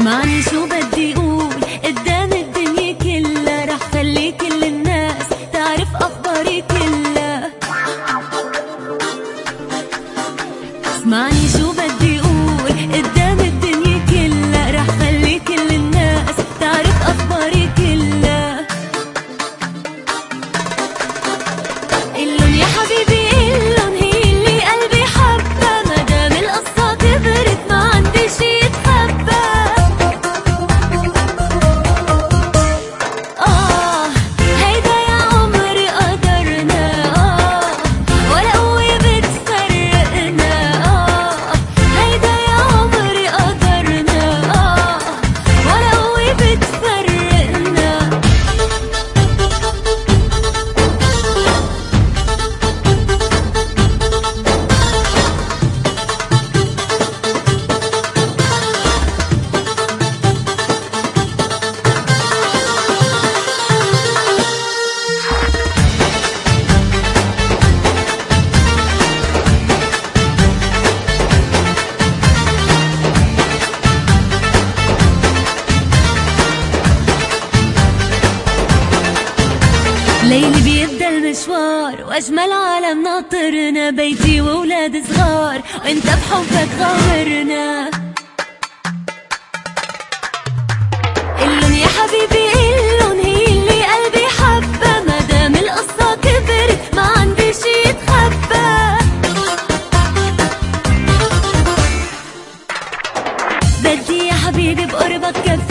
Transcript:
اسمعني شو بدي اقول قدام الدنيا كلها، رح خلي كل الناس تعرف اخباري كلها. اسمعني شو بدي اقول قدام الدنيا كلها، رح خلي كل الناس تعرف اخباري كلها. قلن يا حبيبي قلن هي اللي قلبي حبها، مدام القصة كبرت ما عندي شي يتخبى. هيدا يا عمري قدرنا، ولا قوة بتفرقنا. هيدا يا عمري قدرنا، ولا قوة بتفرقنا. ليلي بيبدا المشوار واجمل عالم ناطرنا، بيتي واولاد صغار وانت بحبك غامرنا. قلن يا حبيبي قلن هي اللي قلبي حبها، مدام القصة كبرت ما عندي شي يتخبى. بدي يا حبيبي بقربك كفي